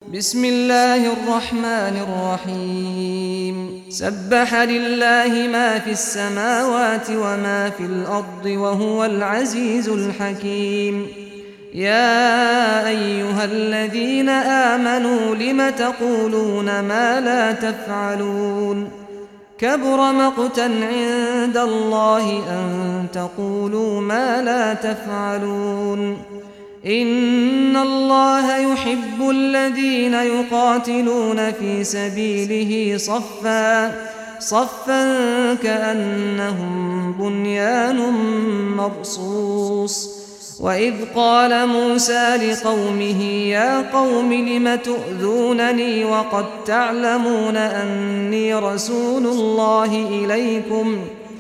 بسم الله الرحمن الرحيم سبح لله ما في السماوات وما في الأرض وهو العزيز الحكيم يا أيها الذين آمنوا لم تقولون ما لا تفعلون كبر مقتا عند الله أن تقولوا ما لا تفعلون إن الله يحب الذين يقاتلون في سبيله صفا كأنهم بنيان مرصوص وإذ قال موسى لقومه يا قوم لم تؤذونني وقد تعلمون أني رسول الله إليكم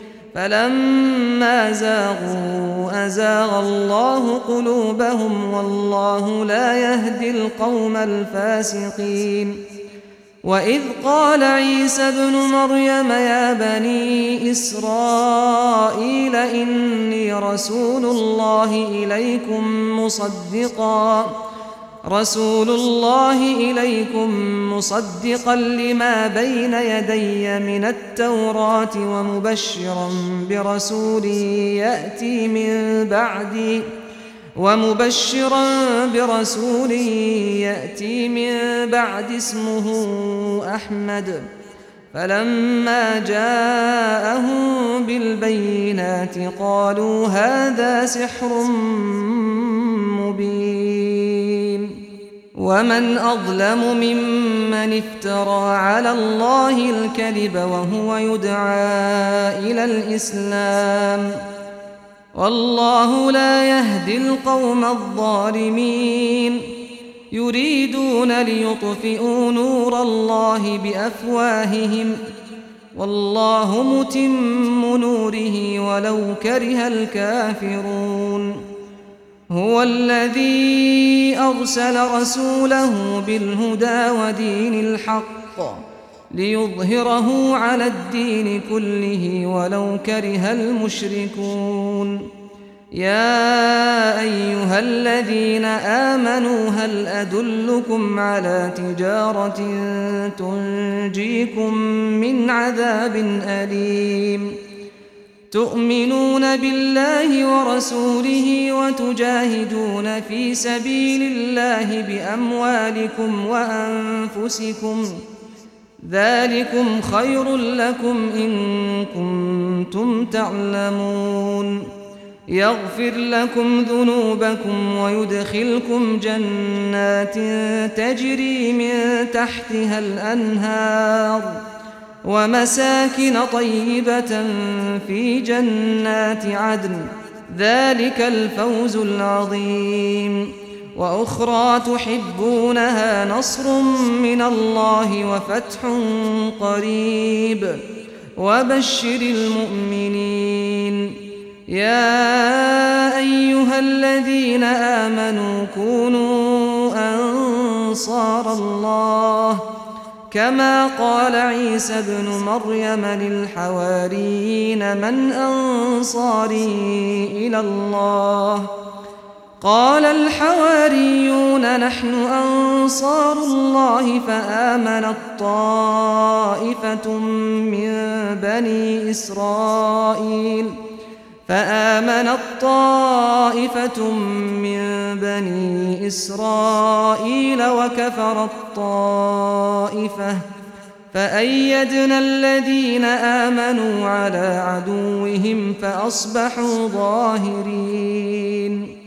فلما زاغوا أزاغ الله قلوبهم والله لا يهدي القوم الفاسقين وإذ قال عيسى ابن مريم يا بني إسرائيل إني رسول الله إليكم مصدقا لما بين يدي من التوراة ومبشرا برسول يأتي من بعد اسمه أحمد فلما جاءهم بالبينات قالوا هذا سحر مبين ومن أظلم ممن افترى على الله الكذب وهو يدعى إلى الإسلام والله لا يهدي القوم الظالمين يريدون ليطفئوا نور الله بأفواههم والله متم نوره ولو كره الكافرون هو الذي أرسل رسوله بالهدى ودين الحق ليظهره على الدين كله ولو كره المشركون يا أيها الذين آمنوا هل أدلكم على تجارة تنجيكم من عذاب أليم تؤمنون بالله ورسوله وتجاهدون في سبيل الله بأموالكم وأنفسكم ذلكم خير لكم إن كنتم تعلمون يغفر لكم ذنوبكم ويدخلكم جنات تجري من تحتها الأنهار ومساكن طيبة في جنات عدن ذلك الفوز العظيم وأخرى تحبونها نصر من الله وفتح قريب وبشر المؤمنين يا أيها الذين آمنوا كونوا أنصار الله كما قال عيسى ابن مريم للحواريين من أنصاري إلى الله قال الحواريون نحن أنصار الله فآمنت طائفة من بني إسرائيل وكفرت طائفة فأيدنا الذين آمنوا على عدوهم فأصبحوا ظاهرين